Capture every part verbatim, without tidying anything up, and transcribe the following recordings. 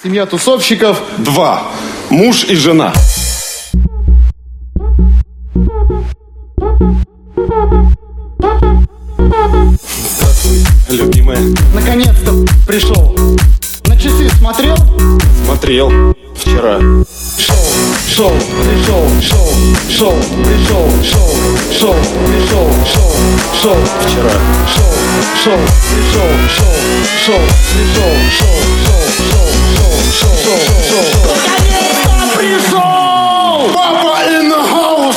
Семья тусовщиков. Два. Муж и жена. Здравствуй, любимая. Наконец-то пришел. На часы смотрел? Смотрел вчера. Шоу, шоу, пришел, шоу, шоу, пришел, шоу, шоу, пришел, шоу, шоу, Вчера. шоу, шоу, пришел, шоу, шоу, пришел, шоу, шоу, шоу, шоу, шоу, шоу, шоу. Наконец-то пришел! Папа in the house!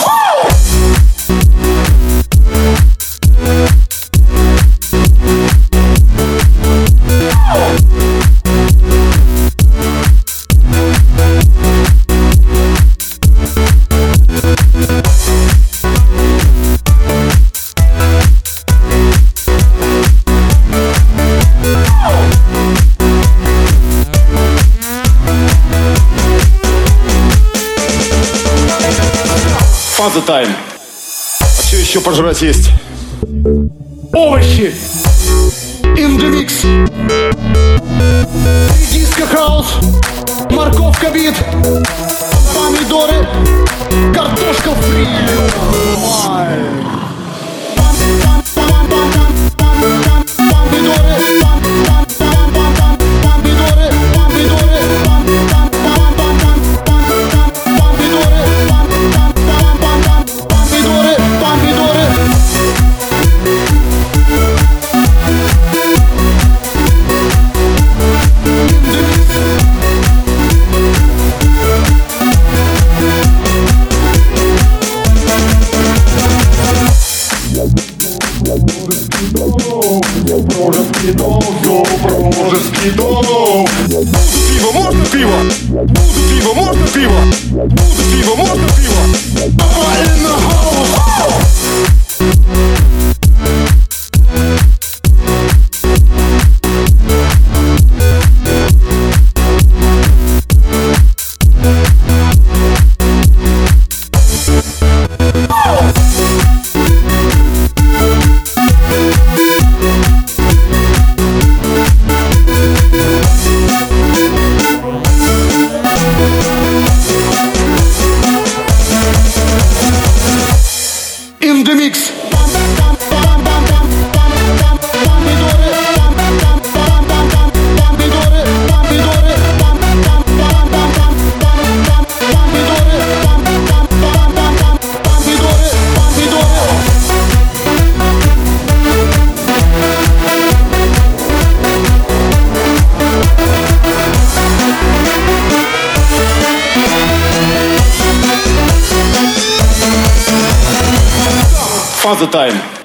Фаза тайм. А что еще пожрать есть? Овощи! In the mix! Диско хаус, морковка бит, помидоры, картошка фри. Ой. Прожеский дом, прожеский дом. Буду пиво, можно пиво? Буду пиво, можно пиво? Буду пиво, можно пиво? Папа in the house! In the mix. Фаза тайм.